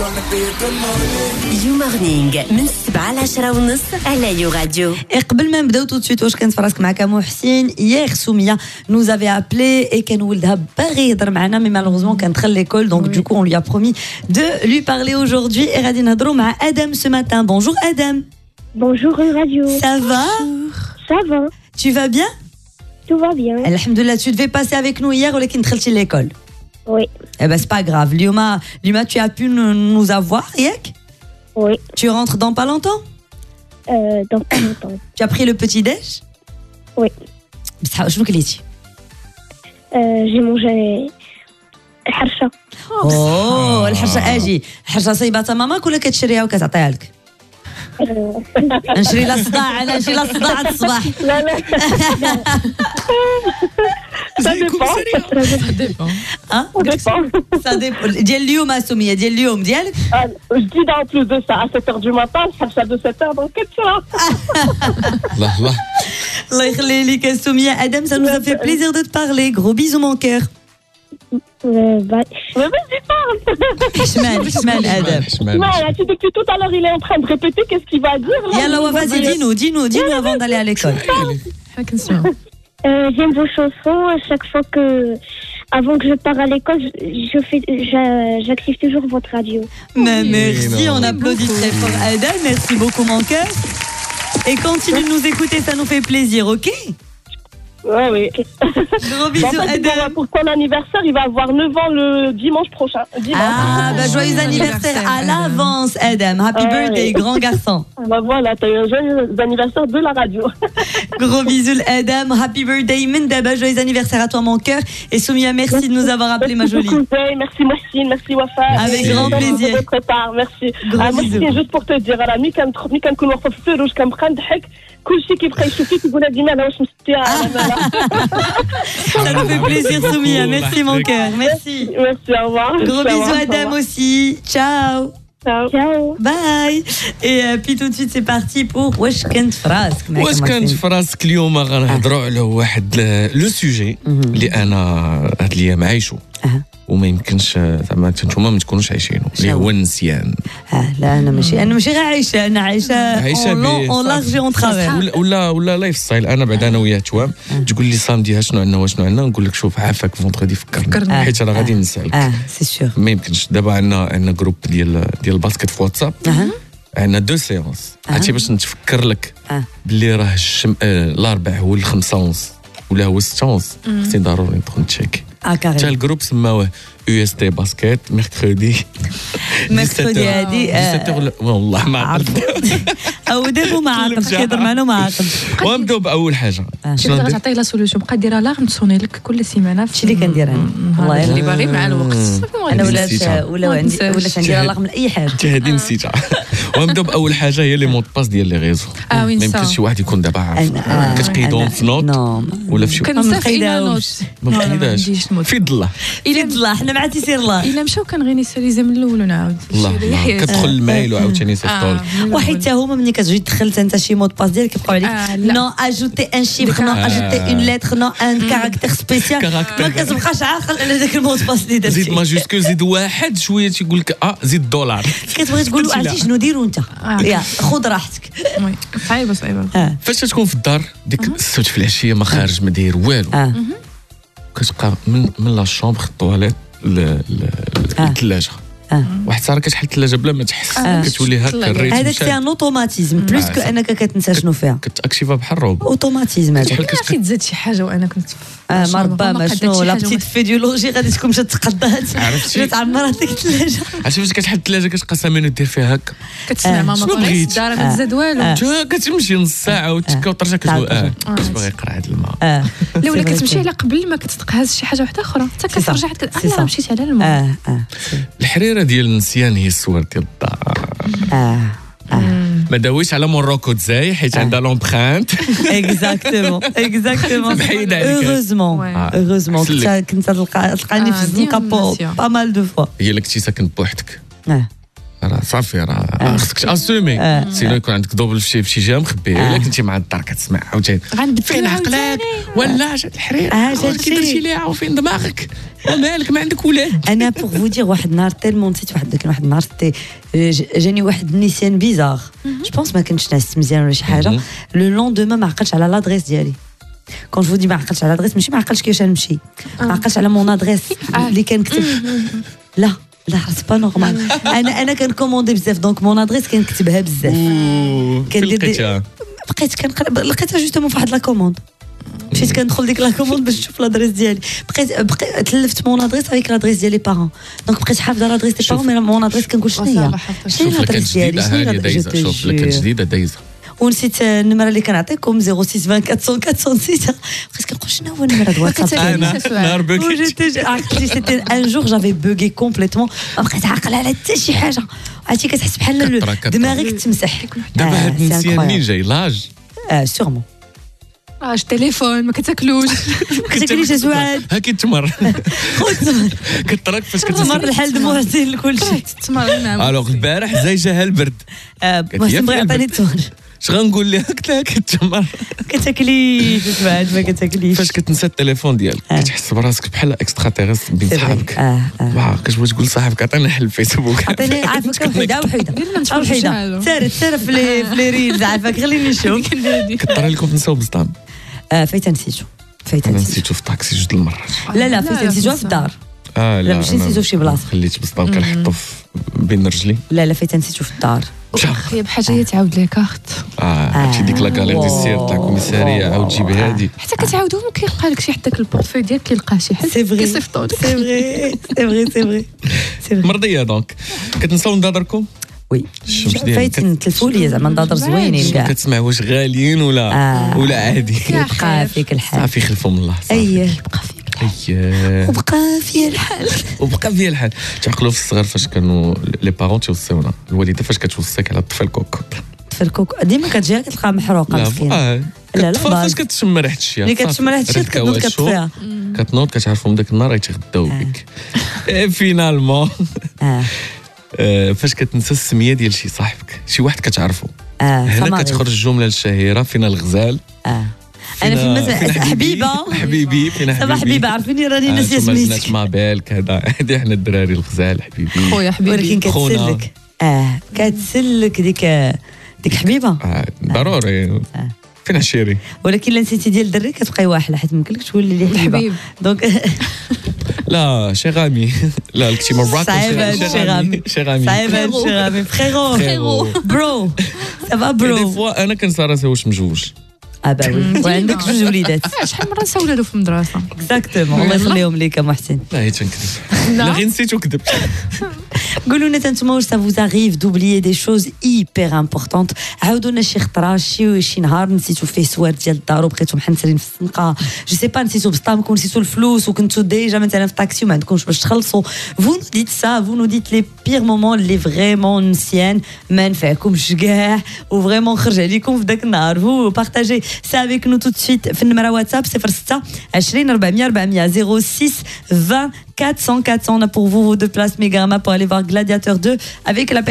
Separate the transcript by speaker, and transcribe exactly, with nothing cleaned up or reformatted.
Speaker 1: يو مورنينغ من السبعة لعشرة ونص على يو راديو.
Speaker 2: قبل ما نبداو tout de suite واش كانت فراسك معك محسن hier Soumia nous avait appelé et كان ولدها باغي يهضر معنا mais malheureusement كان دخل l'école donc du coup on lui a promis de lui parler aujourd'hui et غادي نهضروا مع Adam ce matin. Bonjour Adam.
Speaker 3: Bonjour Radio.
Speaker 2: Ça va?
Speaker 3: Ça va.
Speaker 2: Tu vas bien?
Speaker 3: Tout va bien.
Speaker 2: Alhamdoulilah, tu devais passer avec nous hier ولكن دخلتي l'école.
Speaker 3: Oui.
Speaker 2: Eh ben c'est pas grave. Lioma, Lioma, tu as pu nous avoir hier?
Speaker 3: Oui.
Speaker 2: Tu rentres dans pas longtemps?
Speaker 3: Euh, dans pas longtemps.
Speaker 2: Tu as pris le petit déj?
Speaker 3: Oui.
Speaker 2: شنو كليتي؟
Speaker 3: Euh, j'ai mangé الحرشة.
Speaker 2: اوه الحرشة اجي، الحرشة صايبة ماماك ولا كتشريها وكتعطيها لك؟ نشري لها الصداع، انا نشري لها الصداع الصباح.
Speaker 3: لا لا. Ça dépend.
Speaker 4: Ça dépend.
Speaker 2: Hein?
Speaker 3: Ça dépend.
Speaker 2: Ça dépend. ديال اليوم سمية، ديال اليوم ديالك؟
Speaker 3: Je dis en plus de ça, à sept heures du matin, الحرشة de sept heures, donc qu'est-ce que
Speaker 5: الله الله
Speaker 2: الله يخلي لك سمية. Adam, ça nous a fait plaisir de te parler. Gros bisous mon cœur.
Speaker 3: Euh, bah, mais vas-y, parle.
Speaker 2: حشمان حشمان Adam.
Speaker 3: Ouais, tu dis que tout à l'heure, il est en train de répéter qu'est-ce qu'il va dire. Là,
Speaker 2: Yalla, vas-y, dis-nous, dis-nous, dis-nous avant d'aller à l'école.
Speaker 3: Euh, j'aime vos chansons. À chaque fois que, avant que je pars à l'école, je, je fais, j'a- j'active toujours votre radio.
Speaker 2: Mais merci,
Speaker 5: non.
Speaker 2: on applaudit très fort Adam. Merci beaucoup mon cœur. Et continue de nous écouter, ça nous fait plaisir, ok?
Speaker 3: Ouais, oui.
Speaker 2: Gros bisous
Speaker 3: En fait,
Speaker 2: Adam.
Speaker 3: pour, pour son anniversaire, il va avoir neuf ans le dimanche prochain. Dimanche.
Speaker 2: Ah, bah joyeux anniversaire à l'avance Adam. Happy
Speaker 3: Ouais.
Speaker 2: birthday, grand garçon.
Speaker 3: Bah voilà, t'as eu un joyeux anniversaire de la radio.
Speaker 2: Gros bisous Adam, happy birthday Mendaba, joyeux anniversaire à toi mon cœur. Et Soumia, merci de nous avoir appelé ma jolie.
Speaker 3: Merci beaucoup, Zey, merci Mohsin, merci Wafa.
Speaker 2: Avec
Speaker 3: Merci.
Speaker 2: grand plaisir.
Speaker 3: De votre part, merci.
Speaker 2: Gros
Speaker 3: Ah, moi,
Speaker 2: bisous.
Speaker 3: c'est juste pour te dire, alors, ملي كنت- ملي كنكون واقفة في الفيروج كنبقى نضحك كلشي كيبقى يشوف فيك يقول هادي مالها واش مستيها
Speaker 2: Ça nous fait plaisir Soumia, merci mon cœur, merci.
Speaker 3: Merci, au revoir.
Speaker 2: Gros
Speaker 3: Au revoir,
Speaker 2: bisous
Speaker 3: au
Speaker 2: Adam
Speaker 3: revoir.
Speaker 2: aussi, ciao.
Speaker 3: Ciao. Ciao.
Speaker 2: Bye. Et euh, puis tout de suite c'est parti pour واش كنت في راسك معك
Speaker 5: واش كانت في راسك اليوم غنهضروا على واحد لو سوجي اللي انا هاد الايام عايشو وما يمكنش زعما نتوما ما تكونوش عايشينه اللي هو النسيان.
Speaker 2: آه لا انا ماشي انا ماشي غير عايشه انا عايشه
Speaker 5: عايشة
Speaker 2: اون
Speaker 5: بيه.
Speaker 2: اون لارج اون ترافير.
Speaker 5: ولا ولا ولا لايف ستايل. انا بعد انا وياه توام تقول لي صامدي شنو عندنا وشنو عندنا نقول لك شوف عافاك فونتردي فكرنا حيت راه غادي نسالك.
Speaker 2: اه سي سور.
Speaker 5: ما يمكنش. دابا عندنا عندنا جروب ديال ديال الباسكت في واتساب. عندنا دو سيونس هادشي باش نتفكر لك
Speaker 2: آه.
Speaker 5: باللي راه الشم... آه الاربع هو الخمسة ونص ولا هو الستة ونص. خصني ضروري ندخل نتشيك.
Speaker 2: اه
Speaker 5: حتى
Speaker 2: كاري
Speaker 5: الجروب سماوه يو اس تي باسكت ميركودي
Speaker 2: ميركودي هادي
Speaker 5: سبعة والله ما عرفت.
Speaker 2: او دابا ما عاقلش كيهضر معنا وما عاقلش.
Speaker 5: ونبداو باول حاجه.
Speaker 2: شنو
Speaker 4: تقدر تعطيه لا سوليوشن بقى دير الارم تصوني لك كل سيمانه
Speaker 2: هادشي اللي كندير انا والله
Speaker 4: اللي باغي مع الوقت
Speaker 2: انا ولا
Speaker 5: نسيتها.
Speaker 2: ولا عندي ولا عندي رقم اي حاجه.
Speaker 5: انت هادي نسيتها. ونبداو باول حاجه هي لي مود باس ديال لي ريزو.
Speaker 4: اه وين
Speaker 5: ما يمكنش شي واحد يكون دابا عارف كتقيدهم في نوت ولا في شي
Speaker 4: كنسى في
Speaker 2: مقيداوش.
Speaker 5: ما بقيداش في الله
Speaker 2: الا الله حنا مع تيسير الله
Speaker 4: الا مشاو كنغني ساليزا من الاول ونعاود
Speaker 5: الله كتدخل المايل وعاوتاني سيطول.
Speaker 2: وحيد حتى هما ملي كتجي تدخل انت شي مود باس ديالك كيبقاو عليك
Speaker 4: آه، لا.
Speaker 2: نو اجوتي ان شيفر نو اجوتي اون لتر نو ان كاركتير سبيسيال ما كتبقاش عاقل على داك المود باس اللي درتي.
Speaker 5: زيد ماجيسكو زيد واحد شويه تيقول لك اه زيد دولار.
Speaker 2: كتبغي تقول له عرفتي شنو ديروا انت يا خذ راحتك.
Speaker 4: وي صعيبه صعيبه.
Speaker 2: اه
Speaker 5: فاش تكون في الدار ديك السبت في العشيه ما خارج ما داير والو
Speaker 2: اه
Speaker 5: كتبقى من من لا شومبر الطواليت للثلاجه.
Speaker 2: اه
Speaker 5: واحد الساعه كتحل الثلاجه بلا ما تحس
Speaker 4: آه.
Speaker 5: كتولي هكا الريتم
Speaker 2: هذاك سي ان اوتوماتيزم بلوس كو
Speaker 5: آه.
Speaker 2: انك كتنسى شنو فيها.
Speaker 5: كتاكتيفا بحال الروبو.
Speaker 2: اوتوماتيزم هذاك.
Speaker 5: بحال
Speaker 4: كاين تزاد شي حاجه وانا كنت
Speaker 2: اه ما ربما شنو لا بتيت فيديولوجي غادي تكون مشات تقضات
Speaker 5: عرفتي؟
Speaker 2: تعمرات ديك الثلاجه.
Speaker 5: عرفتي فاش كتحل الثلاجه كتبقى سامين دير فيها هكا
Speaker 4: كتسمع ماما
Speaker 5: شنو
Speaker 4: طالعه
Speaker 5: بغيت؟
Speaker 4: الدار ما تزاد والو.
Speaker 5: تا كتمشي نص ساعه وتسكا وترجع كتقول اه كتبغي يقرا هاد الماء.
Speaker 2: اه
Speaker 4: لا ولا كتمشي على قبل ما كتقهز شي حاجه واحده اخرى حتى كترجع
Speaker 2: سي
Speaker 4: انا مشيت على الماء.
Speaker 2: اه اه
Speaker 5: الحريره ديال النسيان هي الصور ديال الدار.
Speaker 2: اه
Speaker 5: ما داويش على موروكو تزاي حيت عندها لومبرانت.
Speaker 2: اكزاكتومون اكزاكتومون
Speaker 5: بعيدة عليك.
Speaker 2: هوروزمون هوروزمون كنت كنت تلقاني في
Speaker 4: آه،
Speaker 2: الزنقه
Speaker 4: ديما
Speaker 2: با
Speaker 4: النسيان.
Speaker 2: مال دو فوا.
Speaker 5: هي اللي كنتي ساكن بوحدك
Speaker 2: اه
Speaker 5: راه صافي راه خصك تاسومي سينو يكون عندك دوبل في شي جهه مخبيه الا كنتي مع الدار كتسمع عاوتاني فين عقلك ولا جات الحرير كي درتي ليها وفين دماغك ومالك ما عندك ولاد.
Speaker 2: انا بوغ فو دير واحد النهار تيلمون نسيت واحد كان واحد النهار تي جاني واحد النسيان بيزار جو بونس ما كنتش ناس مزيان ولا شي حاجه لو لوندوما ما عقلتش على لادريس ديالي. كون جو دي ما عقلتش على لادريس ماشي ما عقلتش كيفاش نمشي ما عقلتش على مون ادريس اللي كنكتب لا لا سي با نورمال. انا انا كنكوموندي بزاف دونك مون ادريس كنكتبها بزاف كندير بقيت كنقلب لقيتها جوستومون في واحد لا كوموند مشيت كندخل ديك لا كوموند باش نشوف لادريس ديالي بقيت بقيت تلفت مون ادريس افيك لادريس ديالي بارون دونك بقيت حافظه لادريس ديالي بارون مي مون ادريس كنقول شنو هي
Speaker 5: شنو لادريس ديالي شوف لك جديده دايزه
Speaker 2: ونسيت النمره اللي كنعطيكم صفر ستة أربعين أربعمية أربعمية وستة بقيت كنقول شنو هو النمره ديال واتساب
Speaker 5: انا نهار بوكيت
Speaker 2: عقلتي سيتي ان جور جافي بوغي كومبليتوم ما بقيت عاقله على حتى شي حاجه عرفتي كتحس بحال دماغك تمسح.
Speaker 5: دابا هاد النسيان منين جاي لاج
Speaker 2: اه سيغمون
Speaker 4: اه التليفون ما كتاكلوش
Speaker 2: ما كتاكليش سعاد
Speaker 5: ها كيتمر
Speaker 2: خذ تمر
Speaker 5: كترك فاش
Speaker 2: تمر الحال دموع زين كل شيء
Speaker 4: تمر معاه.
Speaker 5: الوغ البارح زي جاها البرد
Speaker 2: محسن بغى يعطيني التمر
Speaker 5: اش غنقول لها قلت لها كتمر
Speaker 2: كتاكليش سعاد ما كتاكليش
Speaker 5: فاش كتنسى التليفون ديالك كتحس براسك بحال اكسترا تيريس بين صحابك واه كتبغي تقول صاحبك عطيني حل الفيسبوك
Speaker 2: عطيني عافاك وحده وحده وحده سير سير في لي في لي ريلز عافاك خليني نشوف
Speaker 5: كطري لكم تنساو بصدام
Speaker 2: فايت نسيتو فايت
Speaker 5: نسيتو في الطاكسي جوج المرات
Speaker 2: لا لا فايت نسيتو في الدار
Speaker 5: اه لا
Speaker 2: ماشي نسيتو في شي بلاصه
Speaker 5: خليت بصدام كنحطو بين رجلي
Speaker 2: لا لا فايت نسيتو في الدار
Speaker 4: اخي بحاجه هي تعاود لي كارت
Speaker 5: اه هادشي ديك لا كالير ديال السير تاع الكوميساريه عاود جيبي هادي
Speaker 4: حتى كتعاودوهم كيلقى لك شي حتى البورتفوي ديالك كيلقاه شي حد
Speaker 2: كيصيفطوا لك سي فري سي فري سي فري سي فري
Speaker 5: مرضيه دونك كتنساو نضادركم
Speaker 2: وي فايت نتلفوا لي زعما نضادر زوينين كاع
Speaker 5: كتسمع واش غاليين ولا ولا عادي
Speaker 2: بقى فيك الحال
Speaker 5: صافي خلفوا من الله
Speaker 2: اييه بقى فيك
Speaker 5: اييه
Speaker 2: وبقى فيا الحال
Speaker 5: وبقى فيا الحال تعقلوا في الصغر فاش كانوا لي بارون تيوصيونا الوالده فاش كتوصيك على الطفل كوكو
Speaker 2: الطفل كوكو ديما كتجيها كتلقاها محروقه مسكينه
Speaker 5: لا لا لا فاش كتشم ريحه الشيا
Speaker 2: ملي كتشم ريحه الشيا كتنوض كتطفيها
Speaker 5: كتنوض كتعرفوا من داك النهار غيتغداو بك فينالمون فاش كتنسى السميه ديال شي صاحبك شي واحد كتعرفو هنا كتخرج الجمله الشهيره فينا الغزال
Speaker 2: انا في مثلا حبيبه
Speaker 5: حبيبي فينا حبيبي
Speaker 2: حبيبه عرفيني راني ناسيه سميتك
Speaker 5: ما بالك هذا هذه احنا الدراري الغزال حبيبي
Speaker 4: خويا حبيبي
Speaker 2: ولكن كتسلك اه كتسلك ديك ديك حبيبه
Speaker 5: آه ضروري آه. فين عشيري
Speaker 2: ولكن لا نسيتي ديال الدري كتبقاي واحله حيت ممكنلكش تولي لي حبيبه دونك
Speaker 5: لا شي غامي لا لكتي مرات
Speaker 2: صعيبه شي غامي
Speaker 5: شي غامي
Speaker 2: صعيبه شي غامي فريرو
Speaker 5: فريرو
Speaker 2: برو سافا برو
Speaker 5: دي فوا انا كنسى راسي واش مجوج
Speaker 2: اه باوي وعندك جوج وليدات
Speaker 4: شحال مره نساو ولادو في المدرسه
Speaker 2: اكزاكتومون الله يخليهم ليك محسن
Speaker 5: لا هي تنكذب لا غير نسيت وكذبت
Speaker 2: قولوا لنا انتما واش ça vous arrive d'oublier des choses hyper importantes عاودوا لنا شي خطره شي شي نهار نسيتوا فيه سوار ديال الدار وبقيتوا محنسرين في السنقه جو سي با نسيتوا بسطامكم نسيتوا الفلوس وكنتوا ديجا مثلا في الطاكسي وما عندكمش باش تخلصوا vous nous dites ça vous nous dites les pires moments اللي فريمون نسيان ما نفعكمش كاع وفريمون خرج عليكم في داك النهار vous partagez ça avec nous tout de suite في النمره واتساب صفر ستة عشرين أربعمية أربعمية صفر ستة عشرين quatre cents quatre cents on a pour vous vos deux places Megarama pour aller voir Gladiateur deux avec la